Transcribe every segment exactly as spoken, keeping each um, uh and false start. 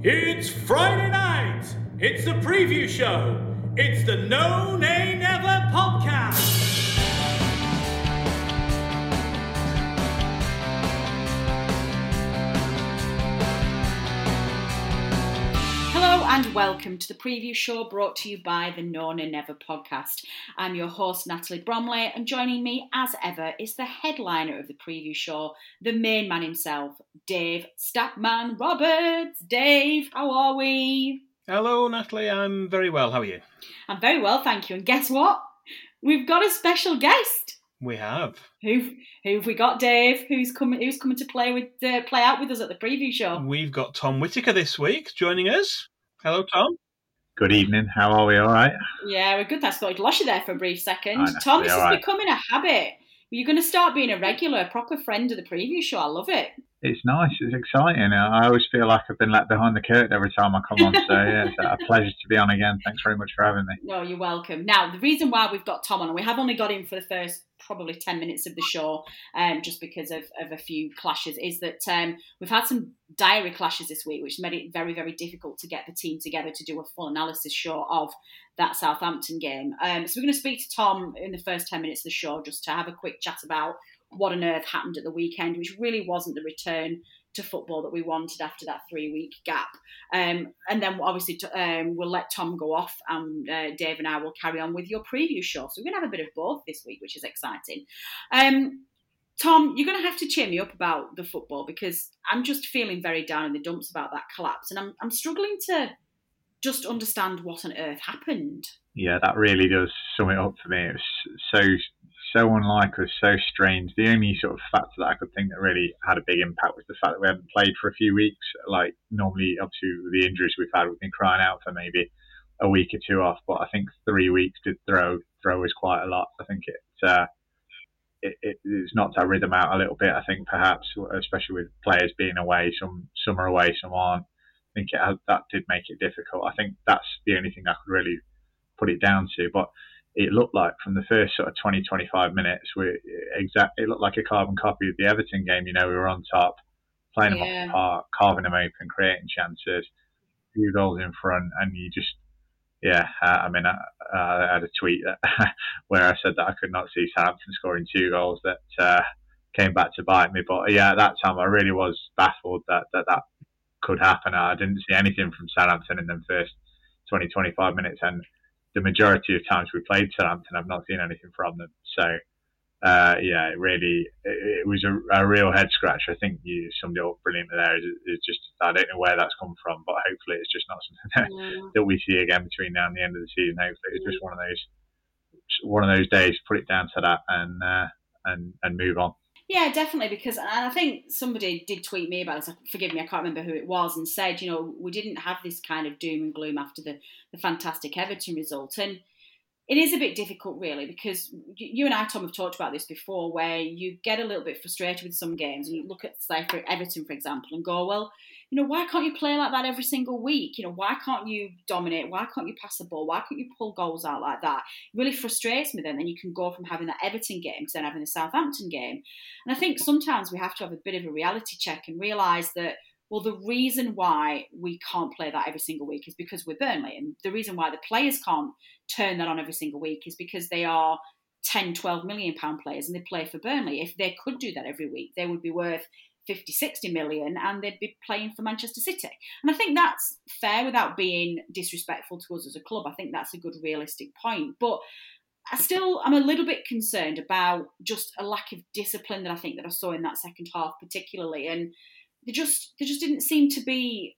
It's Friday night. It's the preview show. It's the No Nay Never podcast. Hello and welcome to the preview show brought to you by the No Nay Never podcast. I'm your host Natalie Bromley, and joining me as ever is the headliner of the preview show, the main man himself, Dave Statman Roberts. Dave, how are we? Hello Natalie, I'm very well, how are you? I'm very well, thank you. And guess what? We've got a special guest. We have. Who who have we got, Dave? Who's coming? Who's coming to play with uh, play out with us at the preview show? We've got Tom Whitaker this week joining us. Hello, Tom. Good evening. How are we? All right? Yeah, we're good. I thought I'd lost you there for a brief second. I know, Tom, this is right. becoming a habit. You're going to start being a regular, a proper friend of the preview show. I love it. It's nice. It's exciting. I always feel like I've been let behind the curtain every time I come on. So, yeah, it's a pleasure to be on again. Thanks very much for having me. No, you're welcome. Now, the reason why we've got Tom on, and we have only got him for the first probably ten minutes of the show, um, just because of, of a few clashes, is that um, we've had some diary clashes this week, which made it very, very difficult to get the team together to do a full analysis show of that Southampton game. Um, so we're going to speak to Tom in the first ten minutes of the show just to have a quick chat about what on earth happened at the weekend, which really wasn't the return to football that we wanted after that three-week gap. Um, and then obviously t- um, we'll let Tom go off, and uh, Dave and I will carry on with your preview show. So we're going to have a bit of both this week, which is exciting. Um, Tom, you're going to have to cheer me up about the football, because I'm just feeling very down in the dumps about that collapse, and I'm I'm struggling to just understand what on earth happened. Yeah, that really does sum it up for me. It was so so unlike us, so strange. The only sort of factor that I could think that really had a big impact was the fact that we hadn't played for a few weeks. Like, normally, obviously, with the injuries we've had, we've been crying out for maybe a week or two off. But I think three weeks did throw throw us quite a lot. I think it, uh, it, it it's knocked our rhythm out a little bit. I think perhaps, especially with players being away, some some are away, some aren't. I think it has, that did make it difficult. I think that's the only thing I could really put it down to. But it looked like from the first sort of twenty, twenty-five minutes, we exact. It looked like a carbon copy of the Everton game. You know, we were on top, playing them Yeah. off the park, carving them open, creating chances, few goals in front, and you just, yeah. Uh, I mean, I, I had a tweet that, where I said that I could not see Southampton scoring two goals that uh, came back to bite me. But yeah, at that time, I really was baffled that that, that could happen. I didn't see anything from Southampton in the first twenty, twenty-five minutes, and the majority of times we played Southampton, I've not seen anything from them. So, uh, yeah, it really, it, it was a, a real head scratcher. I think you summed it up brilliantly there. It's, it's just, I don't know where that's come from, but hopefully it's just not something that, Yeah. that we see again between now and the end of the season. Hopefully it's just one of those, one of those days, put it down to that and, uh, and, and move on. Yeah, definitely, because and I think somebody did tweet me about it, forgive me, I can't remember who it was, and said, you know, we didn't have this kind of doom and gloom after the, the fantastic Everton result. And it is a bit difficult, really, because you and I, Tom, have talked about this before, where you get a little bit frustrated with some games, and you look at, say, for Everton, for example, and go, well, you know, why can't you play like that every single week? You know, why can't you dominate? Why can't you pass the ball? Why can't you pull goals out like that? It really frustrates me then. Then you can go from having that Everton game to then having the Southampton game. And I think sometimes we have to have a bit of a reality check and realise that, well, the reason why we can't play that every single week is because we're Burnley. And the reason why the players can't turn that on every single week is because they are ten, twelve million pound players and they play for Burnley. If they could do that every week, they would be worth fifty, sixty million and they'd be playing for Manchester City. And I think that's fair without being disrespectful to us as a club. I think that's a good realistic point. But I still, I'm a little bit concerned about just a lack of discipline that I think that I saw in that second half particularly. And they just, they just didn't seem to be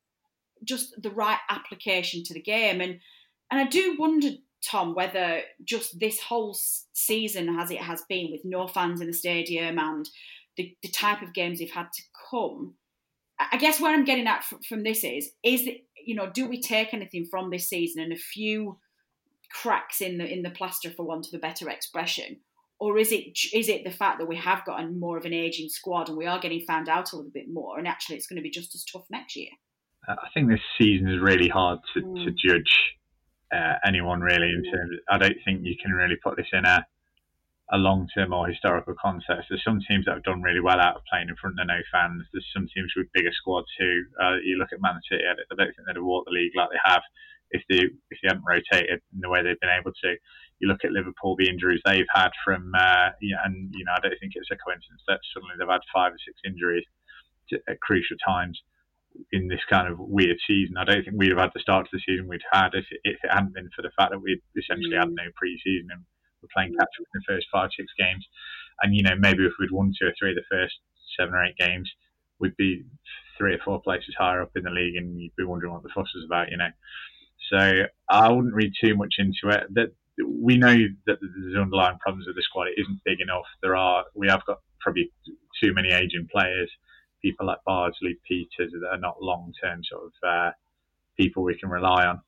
just the right application to the game. And, and I do wonder, Tom, whether just this whole season as it has been with no fans in the stadium and the, the type of games they've had to come, I guess where I'm getting at from, from this is, is that, you know, do we take anything from this season and a few cracks in the in the plaster, for want of a better expression, or is it is it the fact that we have got a more of an ageing squad and we are getting found out a little bit more, and actually it's going to be just as tough next year? I think this season is really hard to, mm. to judge uh, anyone really in terms of, I don't think you can really put this in a a long-term or historical context. There's some teams that have done really well out of playing in front of no fans. There's some teams with bigger squads who, uh, you look at Man City, I don't think they'd have walked the league like they have if they if they hadn't rotated in the way they've been able to. You look at Liverpool, the injuries they've had from, uh, yeah, and you know, I don't think it's a coincidence that suddenly they've had five or six injuries to, at crucial times in this kind of weird season. I don't think we'd have had the start to the season we'd had if it, if it hadn't been for the fact that we'd essentially had no pre-season and we're playing catch up in the first five, six games. And, you know, maybe if we'd won two or three of the first seven or eight games, we'd be three or four places higher up in the league and you'd be wondering what the fuss was about, you know. So I wouldn't read too much into it. That we know that there's underlying problems with the squad. It isn't big enough. There are, we have got probably too many aging players, people like Bardsley, Peters, that are not long-term sort of uh, people we can rely on.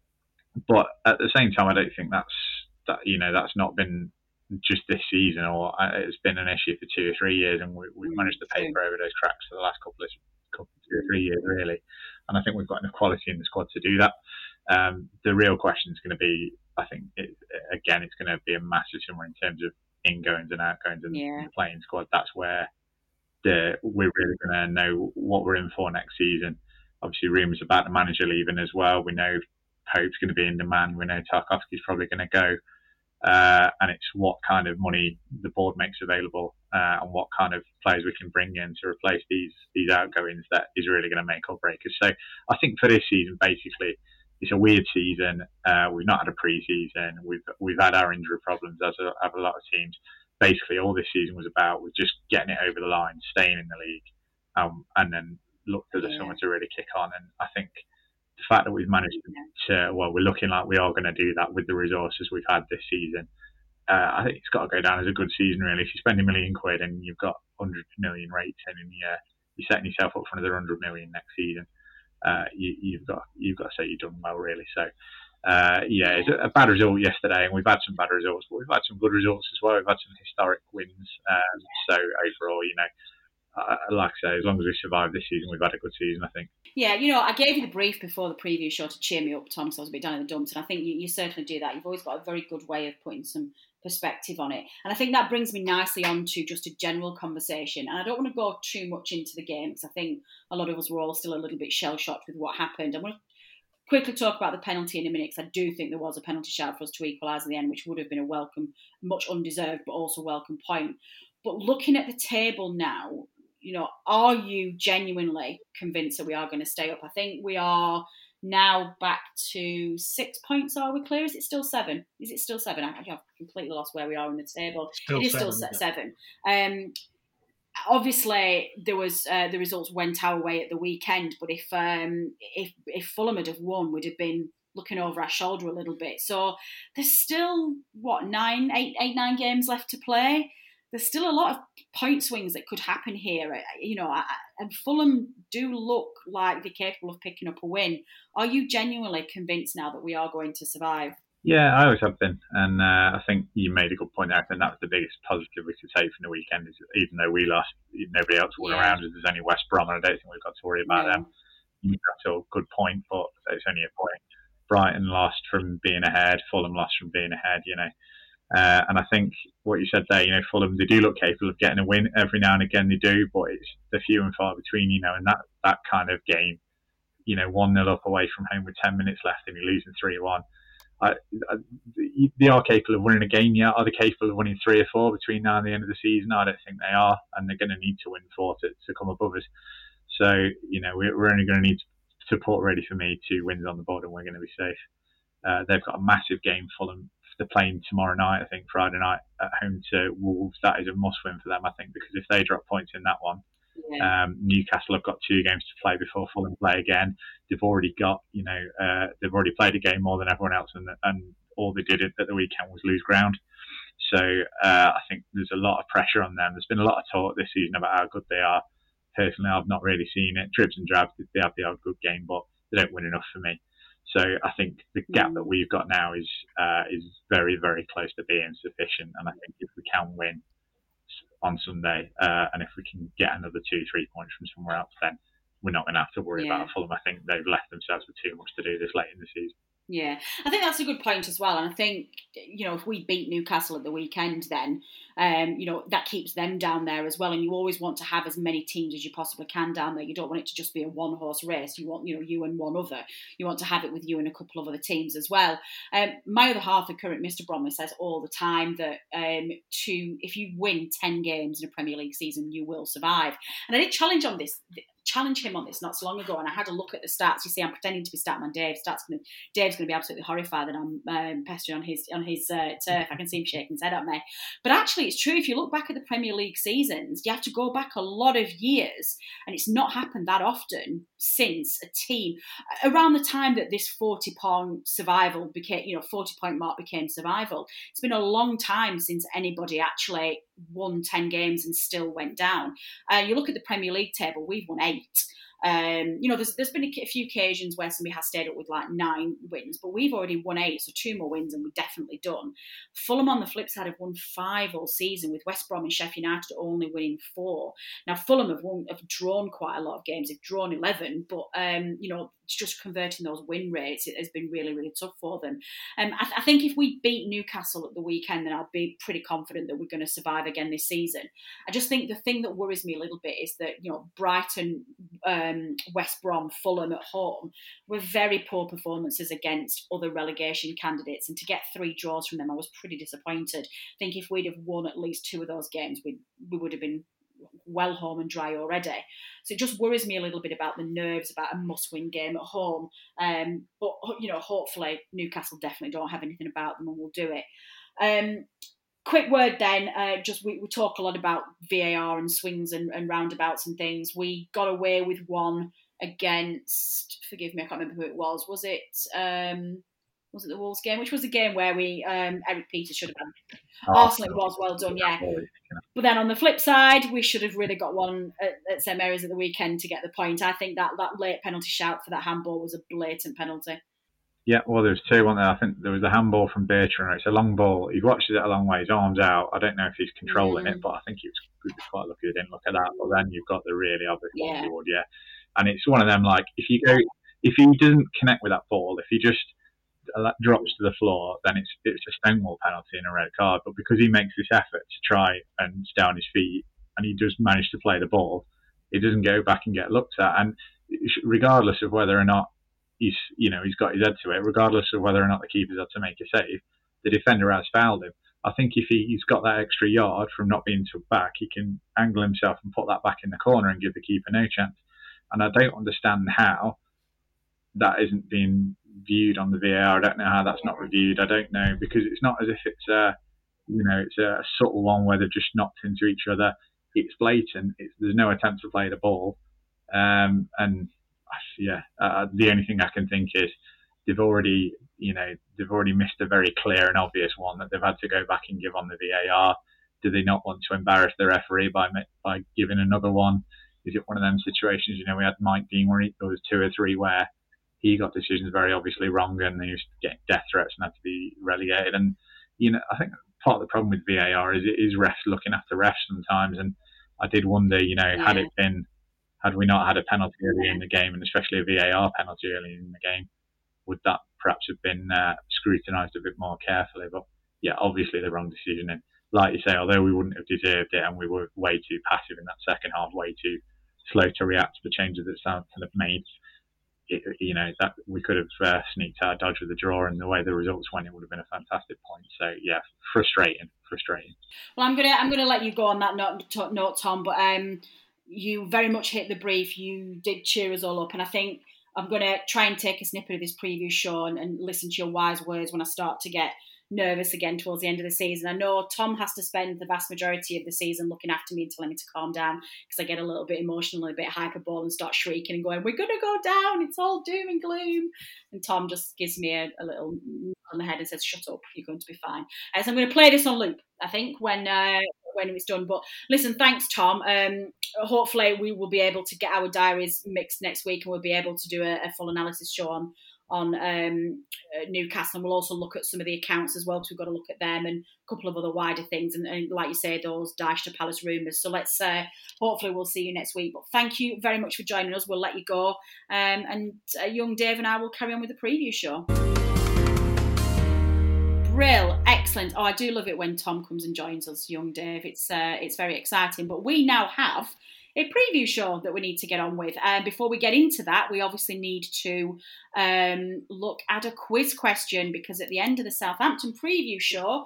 But at the same time, I don't think that's, that, you know, that's not been just this season, or it's been an issue for two or three years, and we, we've managed to paper over those cracks for the last couple of, couple, two or three years, really. And I think we've got enough quality in the squad to do that. Um, the real question is going to be, I think, it, again, it's going to be a massive summer in terms of ingoings and outgoings and yeah. the playing squad. That's where the, we're really going to know what we're in for next season. Obviously, rumours about the manager leaving as well. We know Pope's going to be in demand. We know Tarkowski's probably going to go. Uh, and it's what kind of money the board makes available uh, and what kind of players we can bring in to replace these these outgoings that is really going to make or break us. So I think for this season, basically, it's a weird season. Uh, we've not had a pre-season. We've we've had our injury problems, as a, have a lot of teams. Basically, all this season was about was just getting it over the line, staying in the league, um, and then look to the yeah. summer to really kick on. And I think the fact that we've managed to, well, we're looking like we are going to do that with the resources we've had this season. Uh, I think it's got to go down as a good season, really. If you spend a million quid and you've got one hundred million rates in a year, you're setting yourself up for another one hundred million next season. Uh, you, you've got you've got to say you've done well, really. So, uh, yeah, it's a, a bad result yesterday, and we've had some bad results, but we've had some good results as well. We've had some historic wins. Um, so overall, you know, Uh, like I say, as long as we survive this season, we've had a good season, I think. Yeah, you know, I gave you the brief before the preview show to cheer me up, Tom, so I was a bit down in the dumps, and I think you, you certainly do that. You've always got a very good way of putting some perspective on it. And I think that brings me nicely on to just a general conversation. And I don't want to go too much into the game, because I think a lot of us were all still a little bit shell-shocked with what happened. I'm going to quickly talk about the penalty in a minute, because I do think there was a penalty shout for us to equalise in the end, which would have been a welcome, much undeserved, but also welcome point. But looking at the table now, you know, are you genuinely convinced that we are going to stay up? I think we are now back to six points. Are we clear? Is it still seven? Is it still seven? I, I've completely lost where we are in the table. Still it is seven, still yeah. seven. Um, obviously, there was uh, the results went our way at the weekend, but if um, if if Fulham had have won, we'd have been looking over our shoulder a little bit. So there's still what nine, eight, eight, nine games left to play. There's still a lot of point swings that could happen here, you know, and Fulham do look like they're capable of picking up a win. Are you genuinely convinced now that we are going to survive? Yeah, I always have been, and uh, I think you made a good point there. I think that was the biggest positive we could take from the weekend, is even though we lost, nobody else won yeah. around us. There's only West Brom, and I don't think we've got to worry about no. them. That's a good point, but it's only a point. Brighton lost from being ahead, Fulham lost from being ahead, you know. Uh, and I think what you said there, you know, Fulham, they do look capable of getting a win every now and again. They do, but it's the few and far between, you know. And that, that kind of game, you know, one nil up away from home with ten minutes left, and you're losing three one. I, I, they are capable of winning a game. Yeah, are they capable of winning three or four between now and the end of the season? I don't think they are, and they're going to need to win four to, to come above us. So, you know, we're, we're only going to need support ready for me, two wins on the board, and we're going to be safe. Uh, they've got a massive game, Fulham. They're playing tomorrow night, I think, Friday night at home to Wolves. That is a must win for them, I think, because if they drop points in that one, yeah. um, Newcastle have got two games to play before Fulham play again. They've already got, you know, uh, they've already played a game more than everyone else, and, and all they did at the weekend was lose ground. So uh, I think there's a lot of pressure on them. There's been a lot of talk this season about how good they are. Personally, I've not really seen it. Dribs and drabs, they have the odd good game, but they don't win enough for me. So I think the gap that we've got now is uh, is very, very close to being sufficient. And I think if we can win on Sunday, uh, and if we can get another two, three points from somewhere else, then we're not going to have to worry yeah. about Fulham. I think they've left themselves with too much to do this late in the season. Yeah, I think that's a good point as well. And I think, you know, if we beat Newcastle at the weekend, then, um, you know, that keeps them down there as well. And you always want to have as many teams as you possibly can down there. You don't want it to just be a one-horse race. You want, you know, you and one other. You want to have it with you and a couple of other teams as well. Um, my other half, the current Mister Bromley, says all the time that um, to if you win ten games in a Premier League season, you will survive. And I did challenge on this. challenge him on this not so long ago, and I had a look at the stats. You see, I'm pretending to be Statman Dave. Stats gonna, Dave's going to be absolutely horrified that I'm um, pestering on his on his uh, turf. I can see him shaking his head at me. But actually, it's true. If you look back at the Premier League seasons, you have to go back a lot of years, and it's not happened that often since a team around the time that this forty point survival became, you know, forty point mark became survival. It's been a long time since anybody actually won ten games and still went down. Uh, you look at the Premier League table, we've won eight. Um, you know, there's there's been a, a few occasions where somebody has stayed up with like nine wins, but we've already won eight, so two more wins and we're definitely done. Fulham on the flip side have won five all season, with West Brom and Sheffield United only winning four. Now Fulham have won, have drawn quite a lot of games. They've drawn eleven, but um, you know, just converting those win rates, it has been really, really tough for them. Um, I, th- I think if we beat Newcastle at the weekend, then I'll be pretty confident that we're going to survive again this season. I just think the thing that worries me a little bit is that, you know, Brighton, um, West Brom, Fulham at home were very poor performances against other relegation candidates, and to get three draws from them, I was pretty disappointed. I think if we'd have won at least two of those games, we we would have been well home and dry already. So it just worries me a little bit about the nerves about a must-win game at home. Um, but, you know, hopefully Newcastle definitely don't have anything about them and will do it. Um, quick word then, uh, just we, we talk a lot about V A R and swings and, and roundabouts and things. We got away with one against, forgive me, I can't remember who it was. Was it... Um, Was it the Wolves game? Which was a game where we um, Eric Peters should have had. Oh, Arsenal, it was well done, yeah. But then on the flip side, we should have really got one at, at Saint Mary's at the weekend to get the point. I think that, that late penalty shout for that handball was a blatant penalty. Yeah, well, there was two, wasn't there? I think there was a handball from Bertrand. It's a long ball. He watches it a long way. His arm's out. I don't know if he's controlling mm. it, but I think he was, he was quite lucky he didn't look at that. But then you've got the really obvious yeah. one, yeah. And it's one of them, like, if you go, if he doesn't connect with that ball, if he just drops to the floor, then it's it's a Stonewall penalty and a red card. But because he makes this effort to try and stay on his feet, and he does manage to play the ball, it doesn't go back and get looked at. And regardless of whether or not he's, you know, he's got his head to it, regardless of whether or not the keeper's had to make a save, the defender has fouled him. I think if he, he's got that extra yard from not being took back, he can angle himself and put that back in the corner and give the keeper no chance. And I don't understand how that isn't being viewed on the V A R. I don't know how that's not reviewed. I don't know, because it's not as if it's a, you know, it's a subtle one where they've just knocked into each other. It's blatant. It's, there's no attempt to play the ball. Um, and yeah, uh, the only thing I can think is they've already, you know, they've already missed a very clear and obvious one that they've had to go back and give on the V A R. Do they not want to embarrass the referee by by giving another one? Is it one of them situations? You know, we had Mike Dean where he, there was two or three where he got decisions very obviously wrong and he was getting death threats and had to be relegated. And, you know, I think part of the problem with V A R is it is refs looking after refs sometimes. And I did wonder, you know, yeah. had it been, had we not had a penalty early in the game, and especially a V A R penalty early in the game, would that perhaps have been uh, scrutinised a bit more carefully? But yeah, obviously the wrong decision. And like you say, although we wouldn't have deserved it and we were way too passive in that second half, way too slow to react to the changes that Southampton have made, It, you know, that we could have uh, sneaked out, dodged with the draw, and the way the results went, it would have been a fantastic point. So yeah, frustrating, frustrating. Well, I'm gonna I'm gonna let you go on that note, note Tom. But um, you very much hit the brief. You did cheer us all up, and I think I'm gonna try and take a snippet of this preview show and, and listen to your wise words when I start to get nervous again towards the end of the season. I know Tom has to spend the vast majority of the season looking after me and telling me to calm down, because I get a little bit emotional and a bit hyperbole and start shrieking and going, we're going to go down, it's all doom and gloom. And Tom just gives me a, a little on the head and says, shut up, you're going to be fine. Uh, so I'm going to play this on loop, I think, when uh, when it's done. But listen, thanks, Tom. Um, hopefully we will be able to get our diaries mixed next week and we'll be able to do a, a full analysis show on on um, uh, Newcastle, and we'll also look at some of the accounts as well, because we've got to look at them and a couple of other wider things, and, and like you say, those Dyche to Palace rumours. So let's uh, hopefully we'll see you next week. But thank you very much for joining us. We'll let you go, um, and uh, young Dave and I will carry on with the preview show. Brill, excellent. Oh, I do love it when Tom comes and joins us, young Dave. It's uh, it's very exciting. But we now have a preview show that we need to get on with. And uh, before we get into that, we obviously need to um, look at a quiz question, because at the end of the Southampton preview show,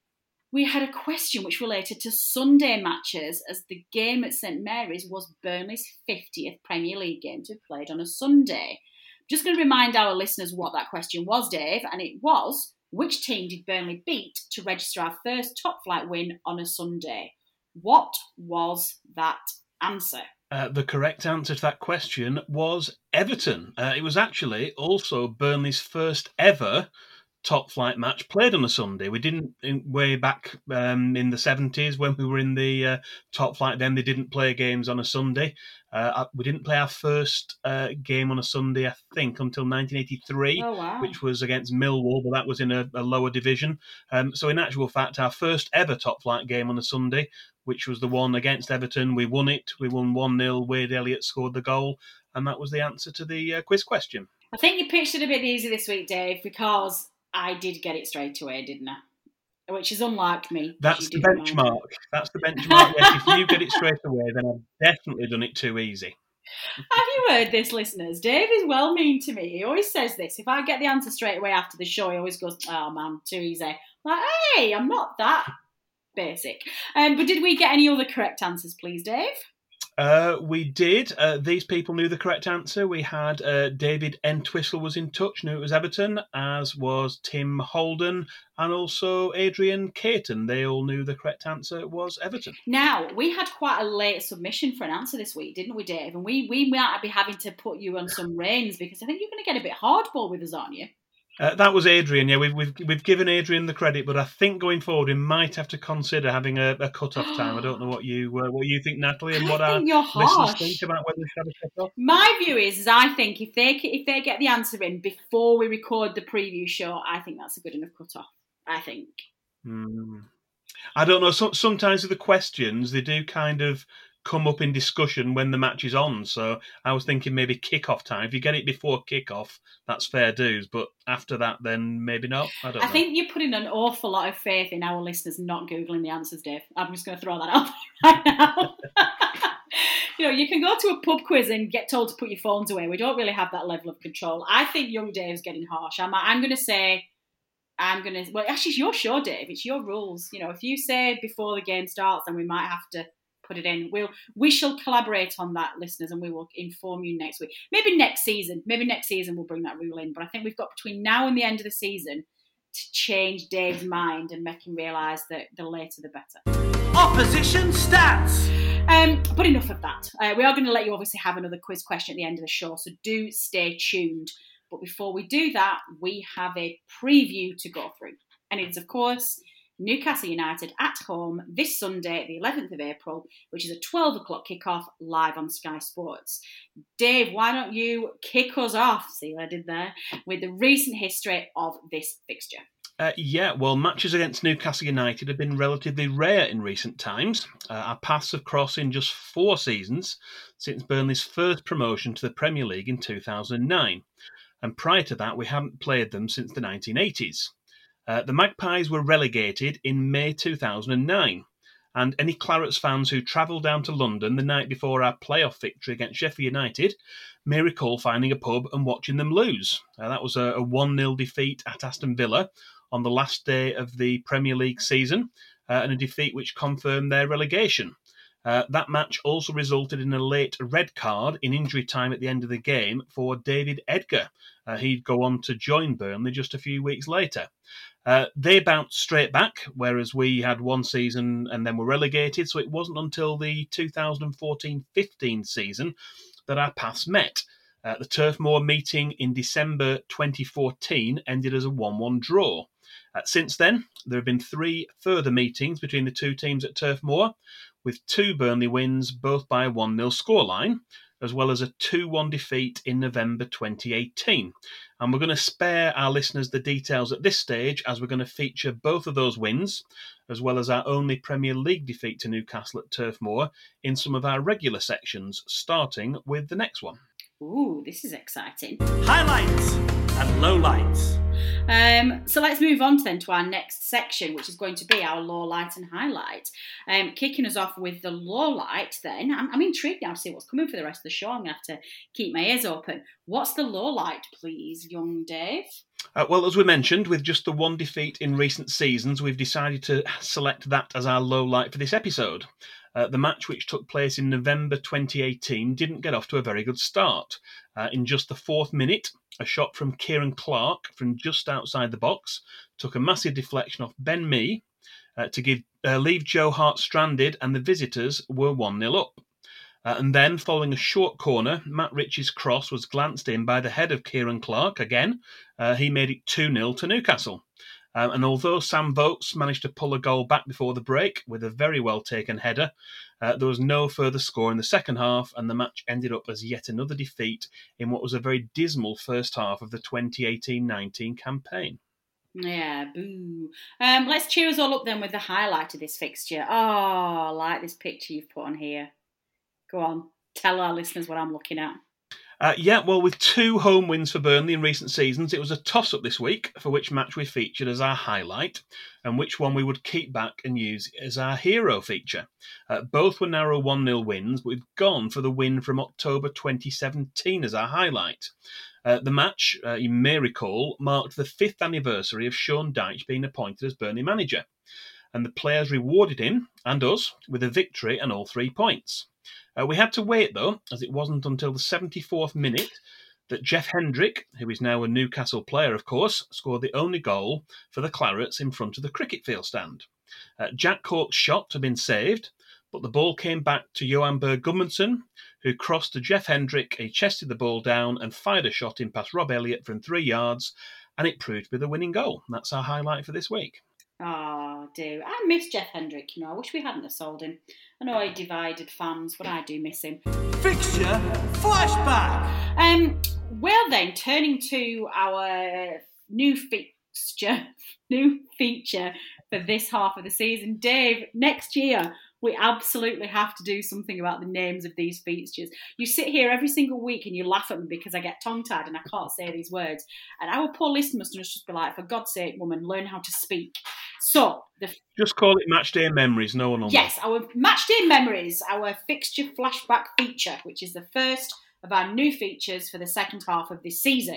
we had a question which related to Sunday matches, as the game at St Mary's was Burnley's fiftieth Premier League game to be played on a Sunday. Just going to remind our listeners what that question was, Dave, and it was, which team did Burnley beat to register our first top-flight win on a Sunday? What was that answer? Uh, the correct answer to that question was Everton. Uh, it was actually also Burnley's first ever top-flight match played on a Sunday. We didn't, in, way back um, in the seventies when we were in the uh, top flight, then they didn't play games on a Sunday. Uh, we didn't play our first uh, game on a Sunday, I think, until nineteen eighty-three, oh, wow. which was against Millwall, but that was in a, a lower division. Um, so in actual fact, our first ever top-flight game on a Sunday, which was the one against Everton, we won it. We won one nil. Wade Elliott scored the goal, and that was the answer to the uh, quiz question. I think you pitched it a bit easy this week, Dave, because I did get it straight away, didn't I? Which is unlike me. That's the benchmark. That's the benchmark. Yes, if you get it straight away, then I've definitely done it too easy. Have you heard this, listeners? Dave is well mean to me. He always says this. If I get the answer straight away after the show, he always goes, oh man, too easy. I'm like, hey, I'm not that basic. Um, but did we get any other correct answers, please, Dave? Uh, we did. Uh, these people knew the correct answer. We had uh, David Entwistle was in touch, knew it was Everton, as was Tim Holden, and also Adrian Caton. They all knew the correct answer was Everton. Now, we had quite a late submission for an answer this week, didn't we, Dave? And we, we might be having to put you on some reins, because I think you're going to get a bit hardball with us, aren't you? Uh, that was Adrian, yeah. We've, we've we've given Adrian the credit, but I think going forward we might have to consider having a, a cut-off time. I don't know what you uh, what you think, Natalie, and I what our you're listeners harsh. think about whether we should have a cut-off. My view is, is I think if they if they get the answer in before we record the preview show, I think that's a good enough cut-off. I think. Mm. I don't know. So, sometimes with the questions, they do kind of come up in discussion when the match is on. So I was thinking maybe kick-off time. If you get it before kick-off, that's fair dues. But after that, then maybe not. I don't I know. think you're putting an awful lot of faith in our listeners not Googling the answers, Dave. I'm just going to throw that out right now. You know, you can go to a pub quiz and get told to put your phones away. We don't really have that level of control. I think young Dave's getting harsh. I'm, I'm going to say... I'm going to... Well, actually, it's your show, Dave. It's your rules. You know, if you say before the game starts, then we might have to put it in. We'll we shall collaborate on that, listeners, and we will inform you next week. Maybe next season. Maybe next season we'll bring that rule in. But I think we've got between now and the end of the season to change Dave's mind and make him realise that the later the better. Opposition stats. Um, but enough of that. Uh, we are going to let you obviously have another quiz question at the end of the show, so do stay tuned. But before we do that, we have a preview to go through. And it's, of course, Newcastle United at home this Sunday, the eleventh of April, which is a twelve o'clock kickoff live on Sky Sports. Dave, why don't you kick us off, see what I did there, with the recent history of this fixture? Uh, yeah, well, matches against Newcastle United have been relatively rare in recent times. Uh, our paths have crossed in just four seasons since Burnley's first promotion to the Premier League in two thousand nine. And prior to that, we haven't played them since the nineteen eighties. Uh, the Magpies were relegated in May two thousand nine, and any Clarets fans who travelled down to London the night before our playoff victory against Sheffield United may recall finding a pub and watching them lose. Uh, that was a, a one nil defeat at Aston Villa on the last day of the Premier League season, uh, and a defeat which confirmed their relegation. Uh, that match also resulted in a late red card in injury time at the end of the game for David Edgar. Uh, he'd go on to join Burnley just a few weeks later. Uh, they bounced straight back, whereas we had one season and then were relegated, so it wasn't until the two thousand fourteen fifteen season that our paths met. Uh, the Turf Moor meeting in December twenty fourteen ended as a one one draw. Uh, since then, there have been three further meetings between the two teams at Turf Moor, with two Burnley wins, both by a one nil scoreline, as well as a two one defeat in November twenty eighteen. And we're going to spare our listeners the details at this stage, as we're going to feature both of those wins, as well as our only Premier League defeat to Newcastle at Turf Moor, in some of our regular sections, starting with the next one. Ooh, this is exciting. Highlights. and lowlights. Um, so let's move on then to our next section, which is going to be our low light and highlight. Um, kicking us off with the low light then. I'm, I'm intrigued now to see what's coming for the rest of the show. I'm going to have to keep my ears open. What's the low light, please, young Dave? Uh, well, as we mentioned, with just the one defeat in recent seasons, we've decided to select that as our low light for this episode. Uh, the match, which took place in November twenty eighteen, didn't get off to a very good start. Uh, in just the fourth minute, a shot from Kieran Clark from just outside the box took a massive deflection off Ben Mee uh, to give uh, leave Joe Hart stranded, and the visitors were one nil up. Uh, and then, following a short corner, Matt Ritchie's cross was glanced in by the head of Kieran Clark again. Uh, he made it two nil to Newcastle. Um, and although Sam Vokes managed to pull a goal back before the break with a very well-taken header, uh, there was no further score in the second half, and the match ended up as yet another defeat in what was a very dismal first half of the twenty eighteen nineteen campaign. Yeah, boo. Um, let's cheer us all up then with the highlight of this fixture. Oh, I like this picture you've put on here. Go on, tell our listeners what I'm looking at. Uh, yeah, well, with two home wins for Burnley in recent seasons, it was a toss-up this week for which match we featured as our highlight and which one we would keep back and use as our hero feature. Uh, both were narrow one nil wins, but we've gone for the win from October twenty seventeen as our highlight. Uh, the match, uh, you may recall, marked the fifth anniversary of Sean Dyche being appointed as Burnley manager, and the players rewarded him and us with a victory and all three points. Uh, we had to wait, though, as it wasn't until the seventy-fourth minute that Jeff Hendrick, who is now a Newcastle player, of course, scored the only goal for the Clarets in front of the cricket field stand. Uh, Jack Cork's shot had been saved, but the ball came back to Johan Berg Gudmundsson, who crossed to Jeff Hendrick. He chested the ball down and fired a shot in past Rob Elliott from three yards, and it proved to be the winning goal. That's our highlight for this week. Oh, dear. I miss Jeff Hendrick, you know. I wish we hadn't have sold him. I know he divided fans, but I do miss him. Fixture flashback. Um. Well then, turning to our new fixture, new feature for this half of the season. Dave, next year we absolutely have to do something about the names of these features. You sit here every single week and you laugh at me because I get tongue-tied and I can't say these words. And our poor listeners must just be like, for God's sake, woman, learn how to speak. So, the Just call it Matchday Memories, no one will know. Yes, our Matchday Memories, our fixture flashback feature, which is the first of our new features for the second half of this season.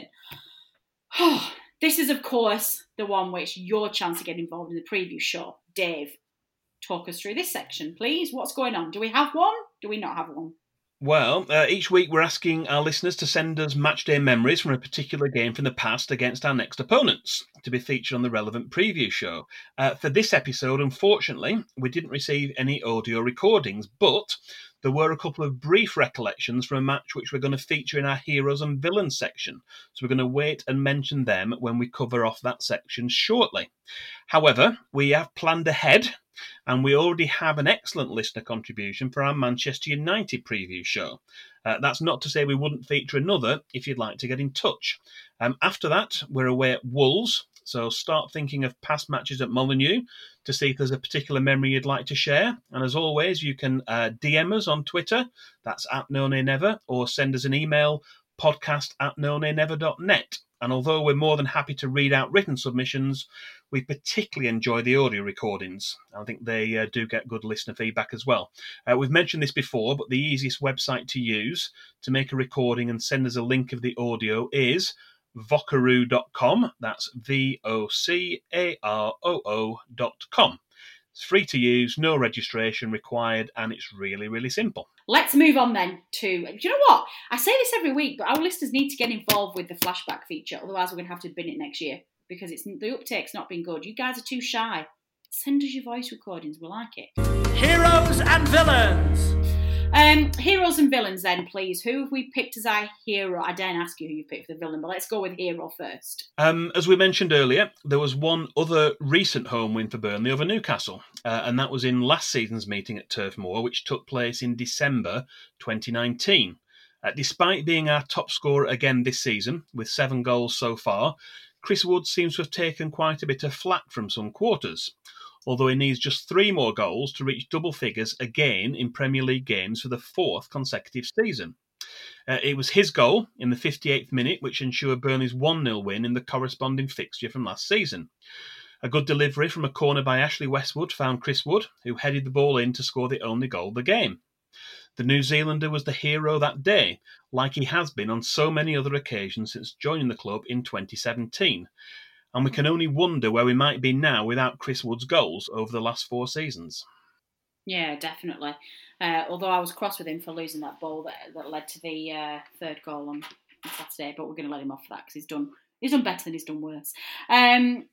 This is, of course, the one which your chance to get involved in the preview show. Dave, talk us through this section, please. What's going on? Do we have one? Do we not have one? Well, uh, each week we're asking our listeners to send us matchday memories from a particular game from the past against our next opponents to be featured on the relevant preview show. Uh, for this episode, unfortunately, we didn't receive any audio recordings, but there were a couple of brief recollections from a match which we're going to feature in our Heroes and Villains section. So we're going to wait and mention them when we cover off that section shortly. However, we have planned ahead, and we already have an excellent listener contribution for our Manchester United preview show. Uh, that's not to say we wouldn't feature another if you'd like to get in touch. Um, after that, we're away at Wolves, so start thinking of past matches at Molineux to see if there's a particular memory you'd like to share. And as always, you can uh, D M us on Twitter, that's at No Nay Never, or send us an email, podcast at no nay never dot net. And although we're more than happy to read out written submissions, we particularly enjoy the audio recordings. I think they uh, do get good listener feedback as well. Uh, we've mentioned this before, but the easiest website to use to make a recording and send us a link of the audio is vocaroo dot com. That's V O C A R O O dot com. It's free to use, no registration required, and it's really, really simple. Let's move on then to, you know what? I say this every week, but our listeners need to get involved with the flashback feature. Otherwise, we're going to have to bin it next year because it's the uptake's not been good. You guys are too shy. Send us your voice recordings. We like it. Heroes and Villains. Um, heroes and villains then, please. Who have we picked as our hero? I daren't ask you who you picked for the villain, but let's go with hero first. Um, as we mentioned earlier, there was one other recent home win for Burnley over Newcastle, uh, and that was in last season's meeting at Turf Moor, which took place in December twenty nineteen. Uh, despite being our top scorer again this season, with seven goals so far, Chris Wood seems to have taken quite a bit of flack from some quarters, although he needs just three more goals to reach double figures again in Premier League games for the fourth consecutive season. Uh, it was his goal in the fifty-eighth minute which ensured Burnley's one nil win in the corresponding fixture from last season. A good delivery from a corner by Ashley Westwood found Chris Wood, who headed the ball in to score the only goal of the game. The New Zealander was the hero that day, like he has been on so many other occasions since joining the club in twenty seventeen. And we can only wonder where we might be now without Chris Wood's goals over the last four seasons. Yeah, definitely. Uh, although I was cross with him for losing that ball that, that led to the uh, third goal on Saturday, but we're going to let him off for that because he's done he's done better than he's done worse. Um,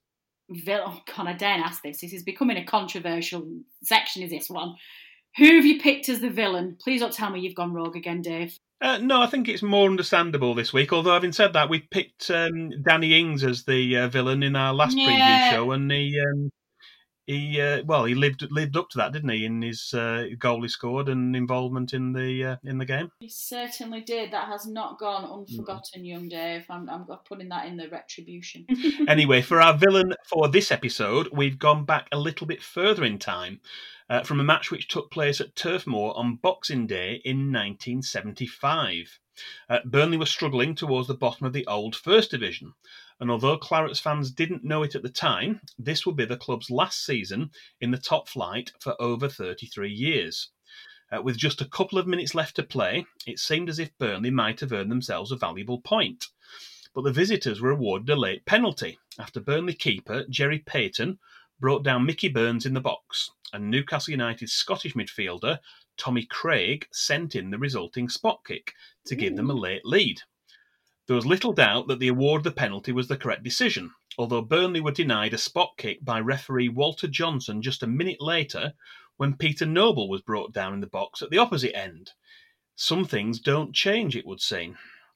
Vill- oh God, I daren't ask this. This is becoming a controversial section, is this one? Who have you picked as the villain? Please don't tell me you've gone rogue again, Dave. Uh, no, I think it's more understandable this week, although having said that, we picked um, Danny Ings as the uh, villain in our last Yeah. preview show, and he... Um, He uh, well, he lived lived up to that, didn't he? In his uh, goal he scored and involvement in the uh, in the game. He certainly did. That has not gone unforgotten, young Dave. I'm I'm putting that in the retribution. Anyway, for our villain for this episode, we've gone back a little bit further in time, uh, from a match which took place at Turf Moor on Boxing Day in nineteen seventy-five. Uh, Burnley were struggling towards the bottom of the old First Division, and although Clarets fans didn't know it at the time, this would be the club's last season in the top flight for over thirty-three years. Uh, with just a couple of minutes left to play, it seemed as if Burnley might have earned themselves a valuable point. But the visitors were awarded a late penalty after Burnley keeper Jerry Payton brought down Mickey Burns in the box, and Newcastle United's Scottish midfielder Tommy Craig sent in the resulting spot kick to give them a late lead. There was little doubt that the award of the penalty was the correct decision, although Burnley were denied a spot kick by referee Walter Johnson just a minute later when Peter Noble was brought down in the box at the opposite end. Some things don't change, it would seem.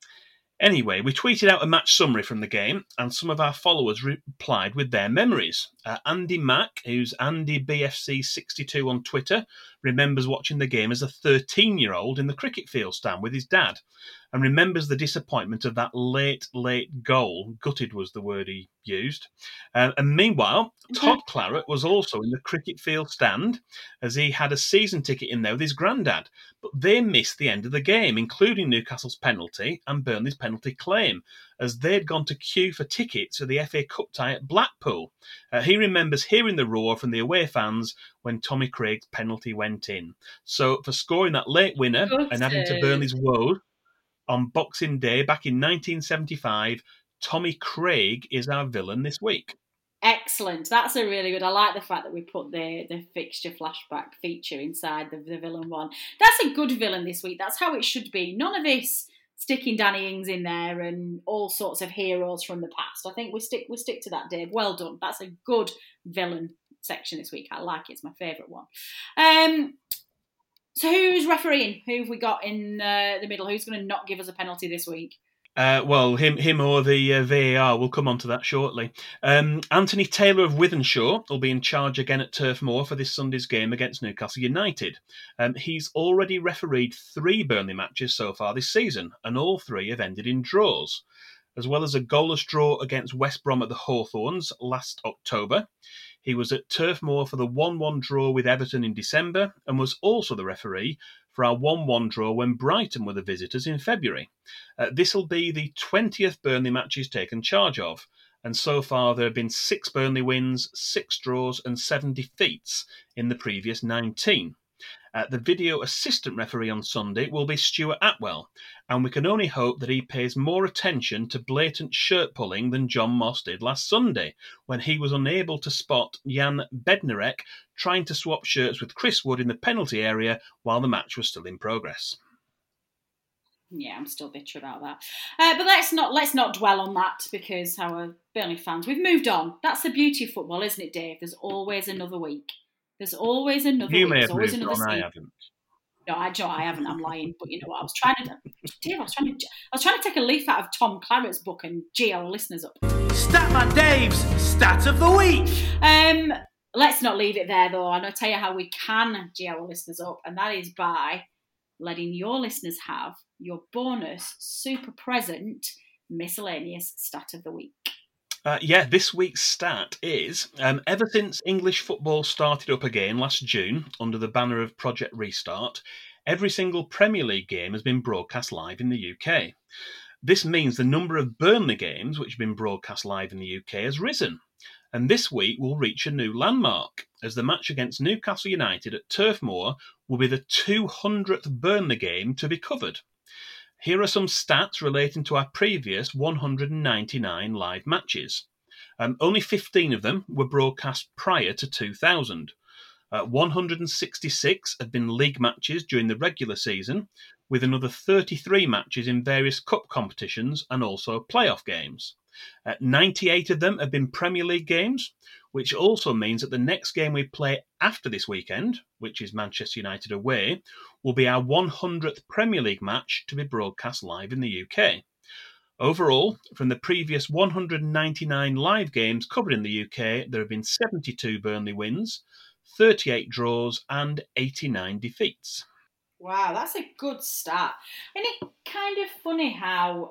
Anyway, we tweeted out a match summary from the game, and some of our followers replied with their memories. Uh, Andy Mack, who's Andy B F C sixty-two on Twitter, remembers watching the game as a thirteen-year-old in the cricket field stand with his dad, and remembers the disappointment of that late, late goal. Gutted was the word he used. Uh, and meanwhile, Todd Claret was also in the cricket field stand, as he had a season ticket in there with his granddad. But they missed the end of the game, including Newcastle's penalty and Burnley's penalty claim, as they'd gone to queue for tickets for the F A Cup tie at Blackpool. Uh, he remembers hearing the roar from the away fans when Tommy Craig's penalty went in. So for scoring that late winner Good and adding to Burnley's woes on Boxing Day back in nineteen seventy-five, Tommy Craig is our villain this week. Excellent. That's a really good. I like the fact that we put the, the fixture flashback feature inside the, the villain one. That's a good villain this week. That's how it should be. None of this sticking Danny Ings in there and all sorts of heroes from the past. I think we stick we stick to that, Dave. Well done. That's a good villain section this week. I like it. It's my favourite one. Um, so who's refereeing? Who have we got in uh, the middle? Who's going to not give us a penalty this week? Uh, well, him him or the uh, V A R, we'll come on to that shortly. Um, Anthony Taylor of Wythenshawe will be in charge again at Turf Moor for this Sunday's game against Newcastle United. Um, he's already refereed three Burnley matches so far this season, and all three have ended in draws, as well as a goalless draw against West Brom at the Hawthorns last October. He was at Turf Moor for the one one draw with Everton in December, and was also the referee for our one one draw when Brighton were the visitors in February. Uh, this will be the twentieth Burnley match he's taken charge of, and so far there have been six Burnley wins, six draws and seven defeats in the previous nineteen. Uh, the video assistant referee on Sunday will be Stuart Atwell, and we can only hope that he pays more attention to blatant shirt pulling than John Moss did last Sunday, when he was unable to spot Jan Bednarek trying to swap shirts with Chris Wood in the penalty area while the match was still in progress. Yeah, I'm still bitter about that. Uh, but let's not let's not dwell on that, because our Burnley fans, we've moved on. That's the beauty of football, isn't it, Dave? There's always another week. There's always another You week. may There's have always moved another on, I season. haven't. No, I, Joe, I haven't. I'm lying. But you know what? I was trying to, Dave, I was trying to, I was trying to take a leaf out of Tom Claret's book and gee our listeners up. Statman Dave's Stat of the Week. Um, let's not leave it there, though. I'm going to tell you how we can gee our listeners up, and that is by letting your listeners have your bonus super present miscellaneous stat of the week. Uh, yeah, this week's stat is, um, ever since English football started up again last June under the banner of Project Restart, every single Premier League game has been broadcast live in the U K. This means the number of Burnley games which have been broadcast live in the U K has risen. And this week will reach a new landmark, as the match against Newcastle United at Turf Moor will be the two hundredth Burnley game to be covered. Here are some stats relating to our previous one hundred ninety-nine live matches. Um, only fifteen of them were broadcast prior to two thousand. Uh, one hundred sixty-six have been league matches during the regular season, with another thirty-three matches in various cup competitions and also playoff games. Uh, ninety-eight of them have been Premier League games, which also means that the next game we play after this weekend, which is Manchester United away, will be our one hundredth Premier League match to be broadcast live in the U K. Overall, from the previous one hundred ninety-nine live games covered in the U K, there have been seventy-two Burnley wins, thirty-eight draws and eighty-nine defeats. Wow, that's a good start. And it's kind of funny how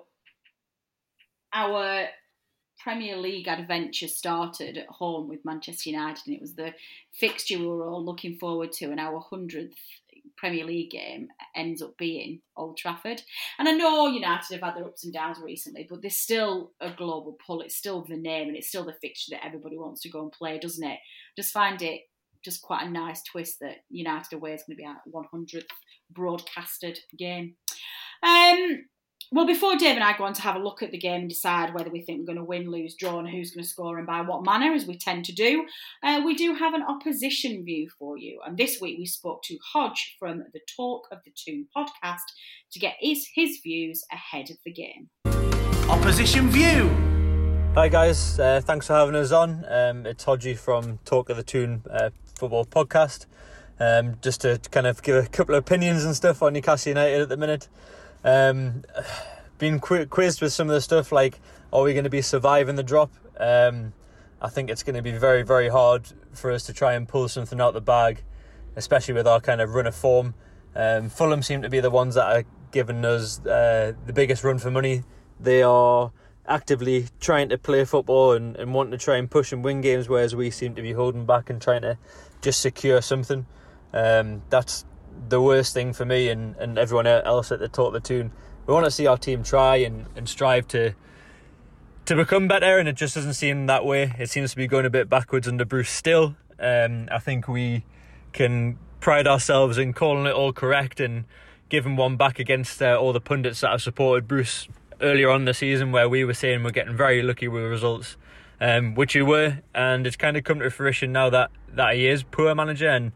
our Premier League adventure started at home with Manchester United, and it was the fixture we were all looking forward to, and our one hundredth Premier League game ends up being Old Trafford. And I know United have had their ups and downs recently, but there's still a global pull. It's still the name, and it's still the fixture that everybody wants to go and play, doesn't it? Just find it just quite a nice twist that United away is going to be our one hundredth broadcasted game. Um, well, before Dave and I go on to have a look at the game and decide whether we think we're going to win, lose, draw, and who's going to score and by what manner, as we tend to do, uh, we do have an opposition view for you. And this week we spoke to Hodge from the Talk of the Toon podcast to get his, his views ahead of the game. Opposition view! Hi guys, uh, thanks for having us on. Um, it's Hodgie from Talk of the Toon uh, football podcast. Um, just to kind of give a couple of opinions and stuff on Newcastle United at the minute. Um, been qu- quizzed with some of the stuff like, are we going to be surviving the drop? Um, I think it's going to be very, very hard for us to try and pull something out the bag, especially with our kind of run of form. Um, Fulham seem to be the ones that are giving us uh, the biggest run for money. They are actively trying to play football and, and wanting to try and push and win games, whereas we seem to be holding back and trying to just secure something. Um, that's the worst thing for me and, and everyone else at the Talk of the Toon. We want to see our team try and, and strive to to become better, and it just doesn't seem that way. It seems to be going a bit backwards under Bruce still. Um, I think we can pride ourselves in calling it all correct and giving one back against uh, all the pundits that have supported Bruce earlier on in the season, where we were saying we're getting very lucky with results, um, which we were, and it's kind of come to fruition now that, that he is poor manager, and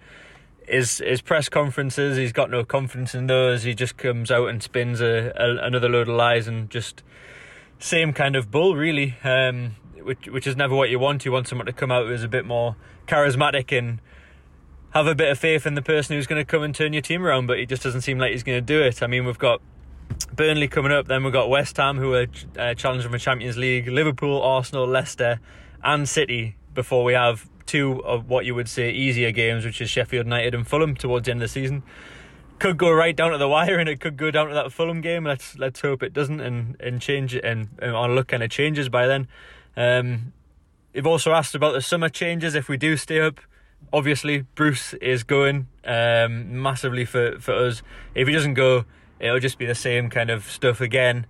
his his press conferences, he's got no confidence in those. He just comes out and spins a, a, another load of lies and just same kind of bull, really, um, which which is never what you want. You want someone to come out who's a bit more charismatic and have a bit of faith in the person who's going to come and turn your team around, but he just doesn't seem like he's going to do it. I mean, we've got Burnley coming up, then we've got West Ham, who are uh, challenging for Champions League, Liverpool, Arsenal, Leicester and City, before we have two of what you would say easier games, which is Sheffield United and Fulham towards the end of the season. Could go right down to the wire, and it could go down to that Fulham game. Let's let's hope it doesn't, and and change it, and, and our luck kind of changes by then. Um, you've also asked about the summer changes if we do stay up. Obviously, Bruce is going um, massively for, for us. If he doesn't go, it'll just be the same kind of stuff again.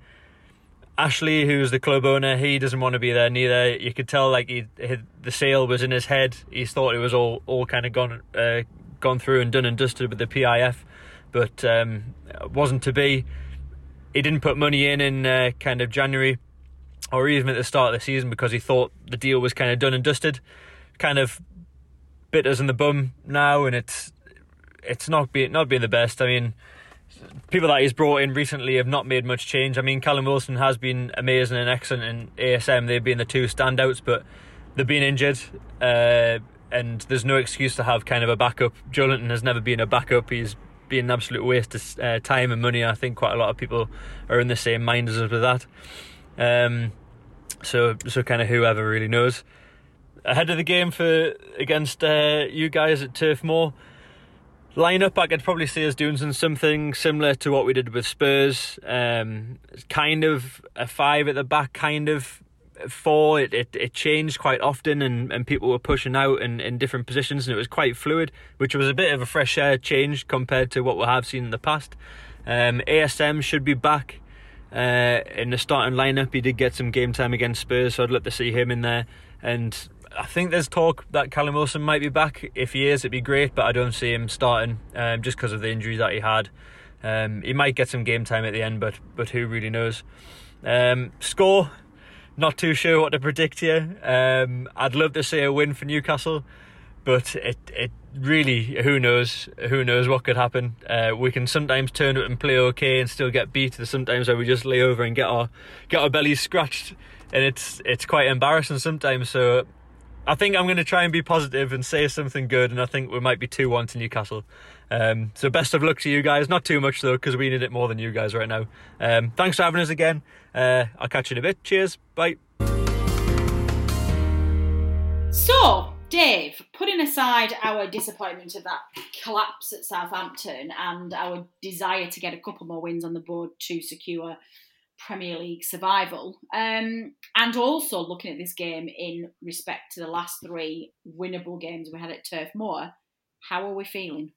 Ashley, who's the club owner, he doesn't want to be there neither. You could tell like he, he the sale was in his head. He thought it was all, all kind of gone uh, gone through and done and dusted with the P I F, but um, it wasn't to be. He didn't put money in in uh, kind of January or even at the start of the season because he thought the deal was kind of done and dusted. Kind of bit us in the bum now, and it's it's not being not being the best. I mean, people that he's brought in recently have not made much change. I mean, Callum Wilson has been amazing and excellent in A S M. They've been the two standouts, but they've been injured, uh, and there's no excuse to have kind of a backup. Joelinton has never been a backup. He's been an absolute waste of uh, time and money. I think quite a lot of people are in the same mind as us with that. Um, so, so kind of whoever really knows. Ahead of the game for against uh, you guys at Turf Moor, line-up, I could probably see us doing something similar to what we did with Spurs. Um, kind of a five at the back, kind of four, it, it, it changed quite often, and, and people were pushing out in, in different positions, and it was quite fluid, which was a bit of a fresh air change compared to what we have seen in the past. Um, A S M should be back uh, in the starting lineup. He did get some game time against Spurs, so I'd love to see him in there. And I think there's talk that Callum Wilson might be back. If he is, it'd be great, but I don't see him starting um, just because of the injuries that he had. Um, he might get some game time at the end, but but who really knows? Um, score, not too sure what to predict here. Um, I'd love to see a win for Newcastle, but it it really, who knows? Who knows what could happen? Uh, we can sometimes turn up and play okay and still get beat. There's sometimes where we just lay over and get our get our bellies scratched, and it's it's quite embarrassing sometimes. So I think I'm going to try and be positive and say something good, and I think we might be two one to Newcastle. Um, so best of luck to you guys. Not too much though, because we need it more than you guys right now. Um, thanks for having us again. Uh, I'll catch you in a bit. Cheers. Bye. So, Dave, putting aside our disappointment of that collapse at Southampton and our desire to get a couple more wins on the board to secure Premier League survival, um, and also looking at this game in respect to the last three winnable games we had at Turf Moor, how are we feeling?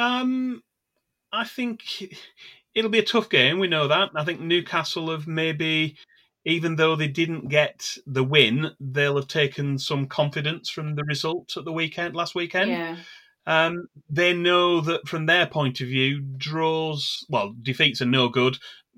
Um, I think it'll be a tough game. We know that. I think Newcastle have maybe, even though they didn't get the win, they'll have taken some confidence from the result at the weekend, last weekend. Yeah. Um, they know that from their point of view, draws, well, defeats are no good.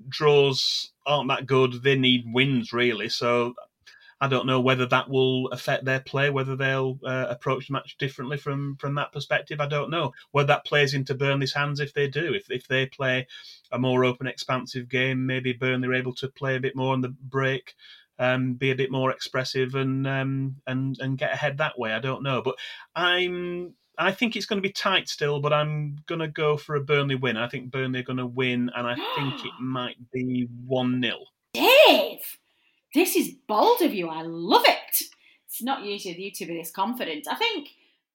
Draws aren't that good. They need wins, really. So I don't know whether that will affect their play, whether they'll uh, approach the match differently from, from that perspective. I don't know whether that plays into Burnley's hands if they do. If if they play a more open, expansive game, maybe Burnley are able to play a bit more on the break, um, be a bit more expressive and um, and and get ahead that way. I don't know, but I'm. I think it's going to be tight still, but I'm going to go for a Burnley win. I think Burnley are going to win, and I think it might be one nil. Dave, this is bold of you. I love it. It's not usually you to be this confident. I think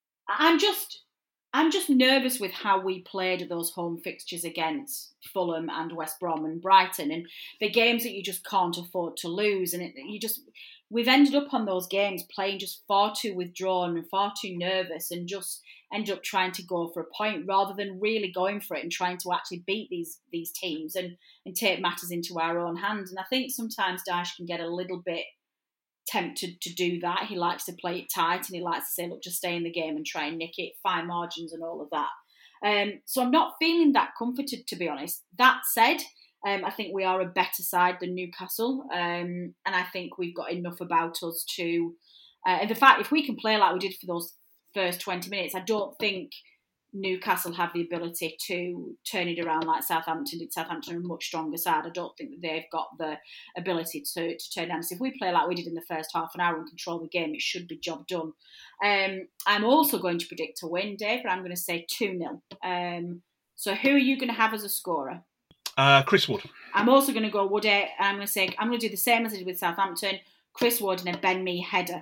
I'm just I'm just nervous with how we played those home fixtures against Fulham and West Brom and Brighton, and the games that you just can't afford to lose. And it, you just we've ended up on those games playing just far too withdrawn and far too nervous, and just end up trying to go for a point rather than really going for it and trying to actually beat these these teams and, and take matters into our own hands. And I think sometimes Dyche can get a little bit tempted to do that. He likes to play it tight, and he likes to say, look, just stay in the game and try and nick it, fine margins and all of that. Um, so I'm not feeling that comforted, to be honest. That said, um, I think we are a better side than Newcastle, um, and I think we've got enough about us to... Uh, and the fact, if we can play like we did for those first twenty minutes, I don't think Newcastle have the ability to turn it around like Southampton did. Southampton are a much stronger side. I don't think that they've got the ability to, to turn down. So if we play like we did in the first half an hour and control the game, it should be job done. Um, I'm also going to predict a win, Dave, but I'm going to say two nil. Um, so who are you going to have as a scorer? Uh, Chris Wood. I'm also going to go Woody, and I'm going to say I'm going to do the same as I did with Southampton. Chris Wood and a Ben Mee header.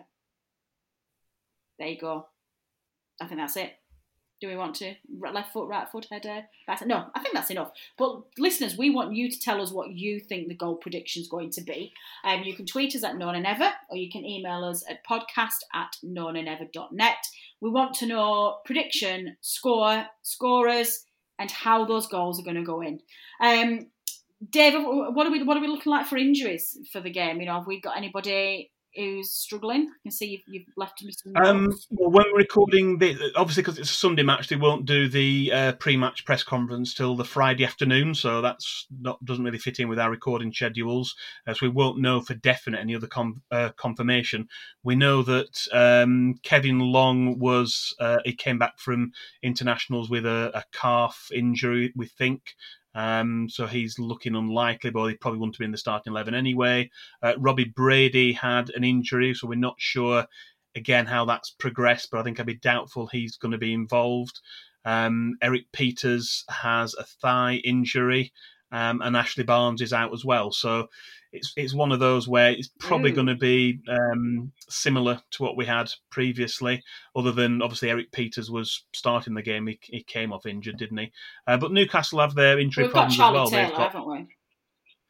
There you go. I think that's it. Do we want to left foot, right foot, header? Right? No, I think that's enough. But listeners, we want you to tell us what you think the goal prediction is going to be. Um, you can tweet us at Known and Never, or you can email us at podcast at known and never dot net. We want to know prediction, score, scorers, and how those goals are going to go in. Um, David, what are we what are we looking like for injuries for the game? You know, have we got anybody who's struggling? I can see you've, you've left me some notes. Um, well, when we're recording, the, obviously because it's a Sunday match, they won't do the uh, pre-match press conference till the Friday afternoon, so that's not doesn't really fit in with our recording schedules, uh, so we won't know for definite any other com- uh, confirmation. We know that um, Kevin Long was uh, he came back from internationals with a, a calf injury, we think. Um, so he's looking unlikely, but he probably wouldn't have been in the starting eleven anyway. Uh, Robbie Brady had an injury, so we're not sure, again, how that's progressed, but I think I'd be doubtful he's going to be involved. Um, Eric Peters has a thigh injury, um, and Ashley Barnes is out as well. So it's it's one of those where it's probably going to be um, similar to what we had previously, other than obviously Eric Peters was starting the game. He, he came off injured, didn't he? Uh, but Newcastle have their injury We've problems got Charlie as well. Taylor, They've got, haven't we?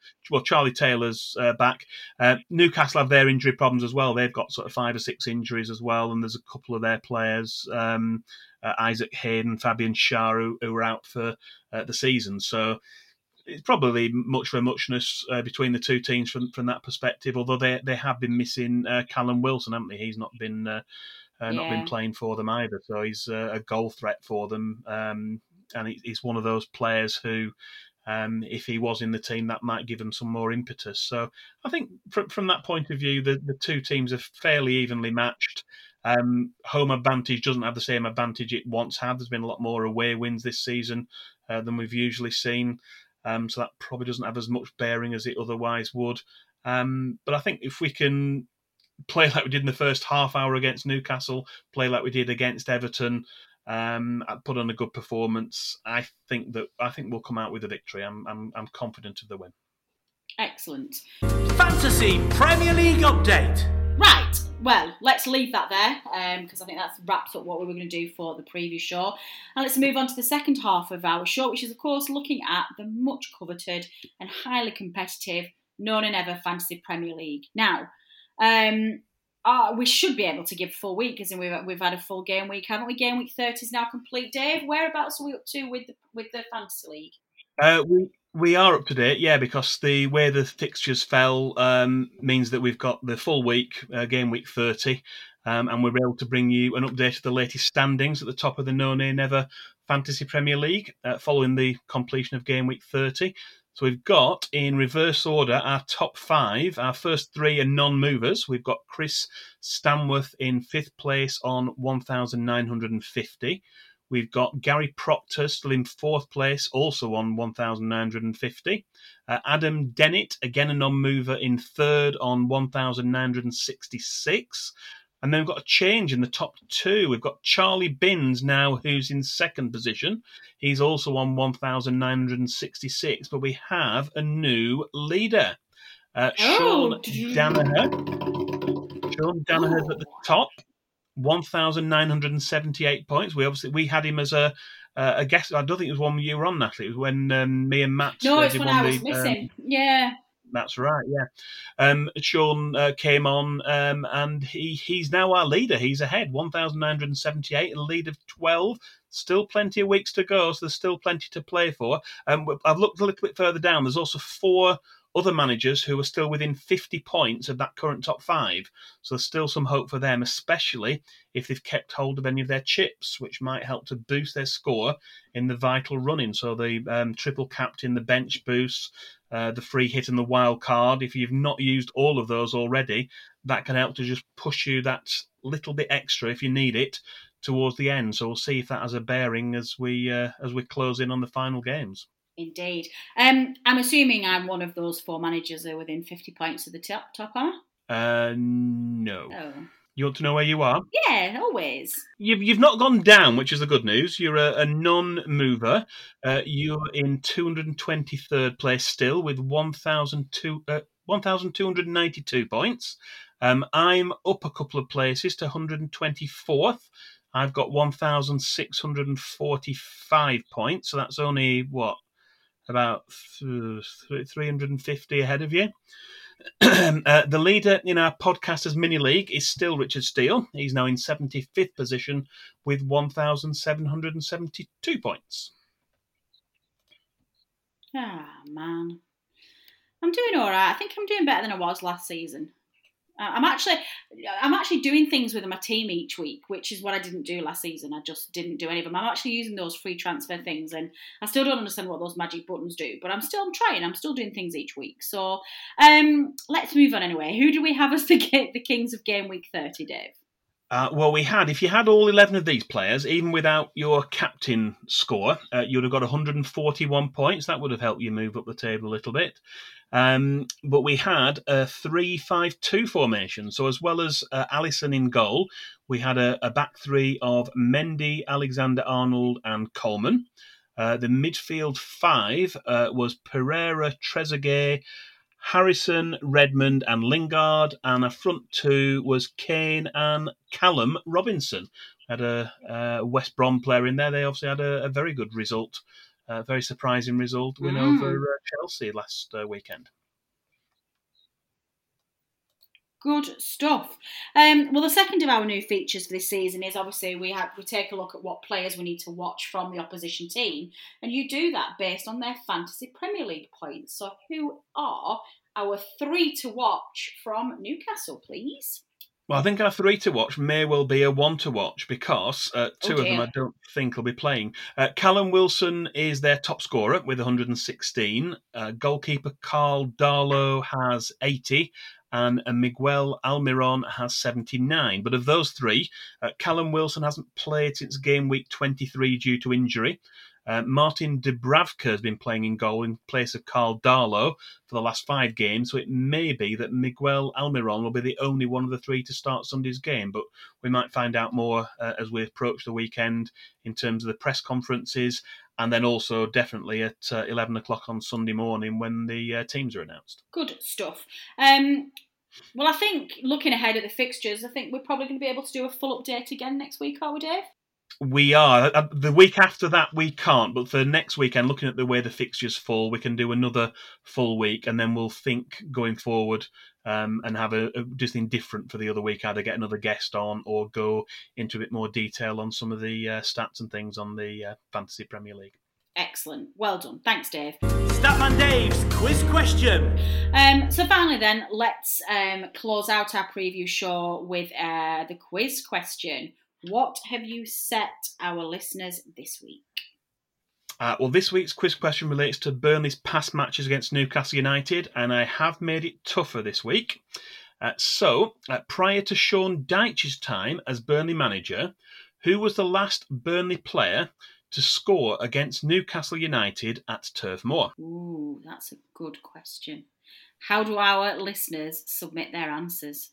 well, Charlie Taylor's uh, back. Uh, Newcastle have their injury problems as well. They've got sort of five or six injuries as well, and there's a couple of their players, um, uh, Isaac Hayden, Fabian Schär, who, who are out for uh, the season. So it's probably much for a muchness uh, between the two teams from from that perspective. Although they they have been missing uh, Callum Wilson, haven't they? He's not been uh, uh, not Yeah. been playing for them either. So he's uh, a goal threat for them, um, and he- he's one of those players who, um, if he was in the team, that might give them some more impetus. So I think from from that point of view, the the two teams are fairly evenly matched. Um, home advantage doesn't have the same advantage it once had. There's been a lot more away wins this season uh, than we've usually seen. Um, so that probably doesn't have as much bearing as it otherwise would. Um, but I think if we can play like we did in the first half hour against Newcastle, play like we did against Everton, um, put on a good performance, I think that I think we'll come out with a victory. I'm I'm, I'm confident of the win. Excellent. Fantasy Premier League update. Right, well, let's leave that there because I think that wraps up what we were going to do for the preview show. And let's move on to the second half of our show, which is, of course, looking at the much coveted and highly competitive known and ever Fantasy Premier League. Now, um, uh, we should be able to give full week, as in we've, we've had a full game week, haven't we? Game week thirty is now complete. Dave, whereabouts are we up to with the, with the Fantasy League? Uh, we we are up to date, yeah, because the way the fixtures fell um, means that we've got the full week, uh, game week thirty, um, and we're able to bring you an update of the latest standings at the top of the No Nay Never Fantasy Premier League uh, following the completion of game week thirty. So we've got, in reverse order, our top five. Our first three are non-movers. We've got Chris Stanworth in fifth place on one thousand nine hundred fifty. We've got Gary Proctor still in fourth place, also on one thousand nine hundred fifty. Uh, Adam Dennett, again a non-mover, in third on one thousand nine hundred sixty-six. And then we've got a change in the top two. We've got Charlie Binns now, who's in second position. He's also on one thousand nine hundred sixty-six, but we have a new leader. Uh, Oh. Sean Danaher. Sean Danaher's at the top. one thousand nine hundred seventy-eight points. We obviously we had him as a uh, a guest. I don't think it was one you were on, Natalie. It was when um, me and Matt. No, uh, it's did when one I was the, missing. Um, Yeah. that's right. Yeah. Um, Sean uh, came on, um, and he he's now our leader. He's ahead, one thousand nine hundred seventy-eight, a lead of twelve. Still plenty of weeks to go, so there's still plenty to play for. Um, I've looked a little bit further down. There's also four other managers who are still within fifty points of that current top five. So there's still some hope for them, especially if they've kept hold of any of their chips, which might help to boost their score in the vital running. So the um, triple captain, the bench boost, uh, the free hit and the wild card. If you've not used all of those already, that can help to just push you that little bit extra if you need it towards the end. So we'll see if that has a bearing as we uh, as we close in on the final games. Indeed. Um, I'm assuming I'm one of those four managers who are within fifty points of the top, top am I? Uh, no. Oh. You want to know where you are? Yeah, always. You've you've not gone down, which is the good news. You're a, a non-mover. Uh, you're in two hundred twenty-third place still with one thousand two hundred ninety-two points. Um, I'm up a couple of places to one hundred twenty-fourth. I've got one thousand six hundred forty-five points, so that's only, what, about three hundred fifty ahead of you. uh, the leader in our podcasters mini league is still Richard Steele. He's now in seventy-fifth position with one thousand seven hundred seventy-two points. Ah, man. I'm doing all right. I think I'm doing better than I was last season. Uh, I'm actually, I'm actually doing things with my team each week, which is what I didn't do last season. I just didn't do any of them. I'm actually using those free transfer things, and I still don't understand what those magic buttons do. But I'm still, I'm trying. I'm still doing things each week. So um, let's move on anyway. Who do we have as the the kings of game week thirty, Dave? Uh, well, we had, if you had all eleven of these players, even without your captain score, uh, you'd have got one hundred forty-one points. That would have helped you move up the table a little bit. Um, but we had a three five two formation. So as well as uh, Alisson in goal, we had a, a back three of Mendy, Alexander-Arnold and Coleman. Uh, the midfield five uh, was Pereira, Trezeguet, Harrison, Redmond and Lingard, and a front two was Kane and Callum Robinson. Had a, a West Brom player in there. They obviously had a, a very good result, a very surprising result, win Mm. over uh, Chelsea last uh, weekend. Good stuff. Um, well, the second of our new features for this season is obviously we have we take a look at what players we need to watch from the opposition team, and you do that based on their fantasy Premier League points. So, who are our three to watch from Newcastle, please? Well, I think our three to watch may well be a one to watch because uh, two Oh, of them dear. I don't think will be playing. Uh, Callum Wilson is their top scorer with one hundred sixteen. Uh, goalkeeper Carl Darlow has eighty. And uh, Miguel Almiron has seventy-nine. But of those three, uh, Callum Wilson hasn't played since game week twenty-three due to injury. Uh, Martin Dubravka has been playing in goal in place of Carl Darlow for the last five games, so it may be that Miguel Almiron will be the only one of the three to start Sunday's game, but we might find out more uh, as we approach the weekend in terms of the press conferences, and then also definitely at uh, eleven o'clock on Sunday morning when the uh, teams are announced. Good stuff. Um, well, I think looking ahead at the fixtures, I think we're probably going to be able to do a full update again next week, are we, Dave? We are. The week after that, we can't. But for next weekend, looking at the way the fixtures fall, we can do another full week, and then we'll think going forward um, and have a, a just thing different for the other week. Either get another guest on, or go into a bit more detail on some of the uh, stats and things on the uh, Fantasy Premier League. Excellent. Well done. Thanks, Dave. Statman Dave's quiz question. Um, so finally then, let's um, close out our preview show with uh, the quiz question. What have you set our listeners this week? Uh, well, this week's quiz question relates to Burnley's past matches against Newcastle United, and I have made it tougher this week. Uh, so, uh, prior to Sean Dyche's time as Burnley manager, who was the last Burnley player to score against Newcastle United at Turf Moor? Ooh, that's a good question. How do our listeners submit their answers?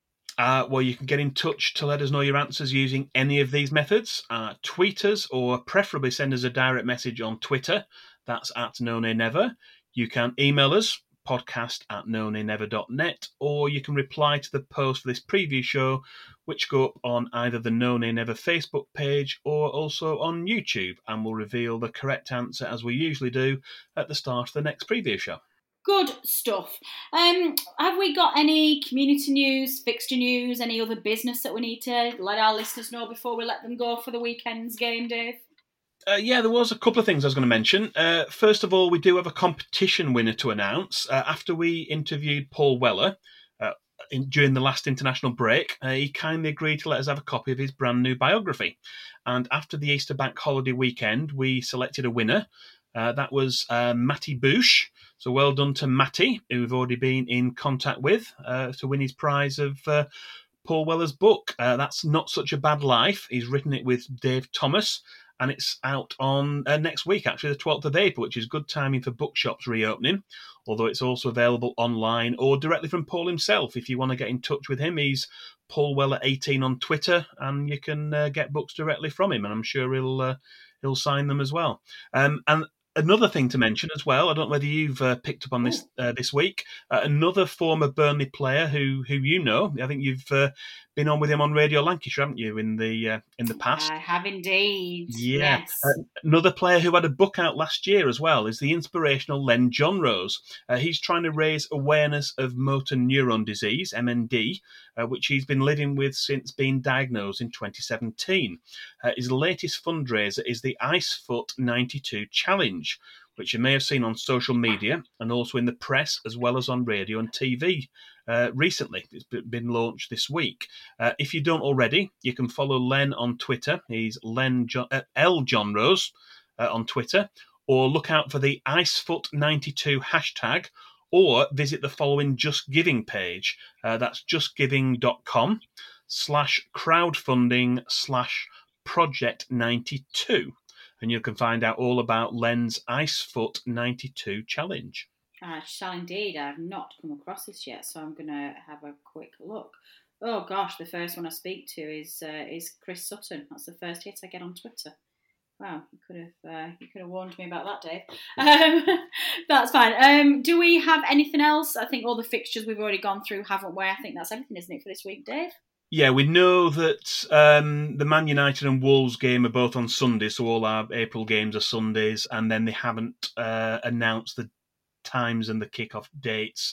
Uh, well, you can get in touch to let us know your answers using any of these methods. Uh, tweet us, or preferably send us a direct message on Twitter. That's at No Nay Never. You can email us, podcast at no nay never dot net, or you can reply to the post for this preview show, which go up on either the No Nay Never Facebook page or also on YouTube, and we'll reveal the correct answer, as we usually do, at the start of the next preview show. Good stuff. Um, have we got any community news, fixture news, any other business that we need to let our listeners know before we let them go for the weekend's game, Dave? Uh, yeah, there was a couple of things I was going to mention. Uh, first of all, we do have a competition winner to announce. Uh, after we interviewed Paul Weller uh, in, during the last international break, uh, he kindly agreed to let us have a copy of his brand new biography. And after the Easter bank holiday weekend, we selected a winner. Uh, that was uh, Matty Bush. So well done to Matty, who we've already been in contact with, uh, to win his prize of uh, Paul Weller's book. Uh, That's Not Such a Bad Life. He's written it with Dave Thomas, and it's out on uh, next week, actually, the twelfth of April, which is good timing for bookshops reopening, although it's also available online or directly from Paul himself. If you want to get in touch with him, he's Paul Weller eighteen on Twitter, and you can uh, get books directly from him, and I'm sure he'll uh, he'll sign them as well. Um, and Another thing to mention as well, I don't know whether you've uh, picked up on this uh, this week, uh, another former Burnley player who who you know, I think you've uh, been on with him on Radio Lancashire, haven't you, in the uh, in the past? I have indeed. Yeah. Yes. Uh, another player who had a book out last year as well is the inspirational Len Johnrose. Uh, he's trying to raise awareness of motor neuron disease, M N D, uh, which he's been living with since being diagnosed in twenty seventeen. Uh, his latest fundraiser is the Icefoot ninety-two Challenge, which you may have seen on social media and also in the press, as well as on radio and T V uh, recently. It's been launched this week. Uh, if you don't already, you can follow Len on Twitter. He's Len jo- uh, L Johnrose uh, on Twitter, or look out for the Icefoot ninety-two hashtag, or visit the following Just Giving page. Uh, that's justgiving.com slash crowdfunding slash project 92. And you can find out all about Len's Icefoot ninety-two challenge. I shall indeed. I have not come across this yet, so I'm going to have a quick look. Oh gosh, the first one I speak to is uh, is Chris Sutton. That's the first hit I get on Twitter. Wow, you could have uh, you could have warned me about that, Dave. Um, that's fine. Um, do we have anything else? I think all the fixtures we've already gone through, haven't we? I think that's everything, isn't it, for this week, Dave? Yeah, we know that um, the Man United and Wolves game are both on Sunday, so all our April games are Sundays, and then they haven't uh, announced the times and the kick-off dates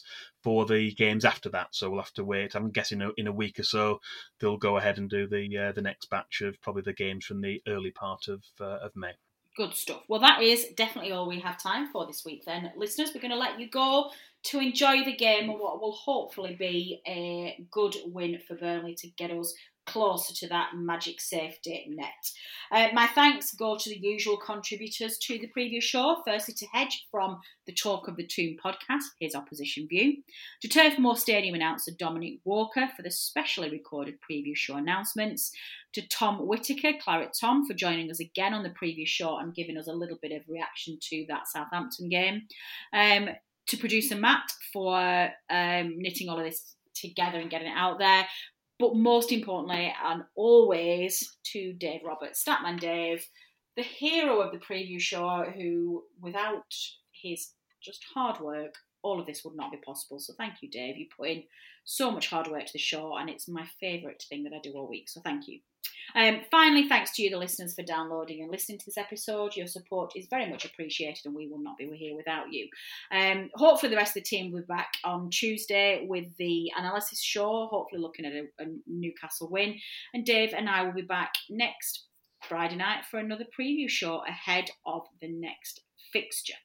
for the games after that. So we'll have to wait. I'm guessing in a week or so they'll go ahead and do the uh, the next batch of probably the games from the early part of uh, of May. Good stuff. Well, that is definitely all we have time for this week then. Listeners, we're going to let you go to enjoy the game and what will hopefully be a good win for Burnley to get us closer to that magic safety net. Uh, my thanks go to the usual contributors to the previous show. Firstly to Hedge from the Talk of the Toon podcast, his opposition view. To Turf Moor Stadium announcer Dominic Walker for the specially recorded previous show announcements. To Tom Whittaker, Claret Tom, for joining us again on the previous show and giving us a little bit of reaction to that Southampton game. Um, to producer Matt for um, knitting all of this together and getting it out there. But most importantly, and always, to Dave Roberts, Statman Dave, the hero of the preview show, who, without his just hard work, all of this would not be possible. So thank you, Dave. You put in so much hard work to the show, and it's my favourite thing that I do all week. So thank you. Um, finally, thanks to you, the listeners, for downloading and listening to this episode. Your support is very much appreciated, and we will not be here without you. Um, hopefully, the rest of the team will be back on Tuesday with the analysis show, hopefully looking at a, a Newcastle win. And Dave and I will be back next Friday night for another preview show ahead of the next fixture.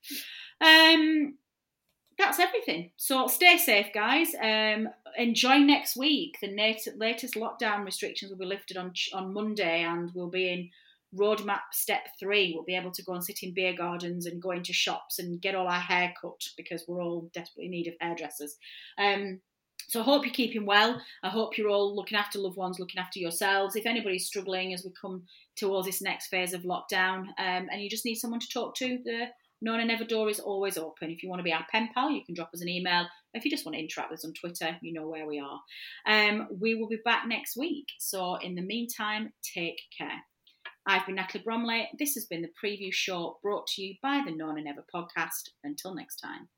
Um... That's everything. So stay safe, guys. Um, enjoy next week. The nat- latest lockdown restrictions will be lifted on on Monday, and we'll be in roadmap step three. We'll be able to go and sit in beer gardens and go into shops and get all our hair cut because we're all desperately in need of hairdressers. Um, so I hope you're keeping well. I hope you're all looking after loved ones, looking after yourselves. If anybody's struggling as we come towards this next phase of lockdown, um, and you just need someone to talk to, the Nona Never door is always open. If you want to be our pen pal, you can drop us an email. If you just want to interact with us on Twitter, you know where we are. Um, we will be back next week. So in the meantime, take care. I've been Natalie Bromley. This has been the preview show brought to you by the Nona Never podcast. Until next time.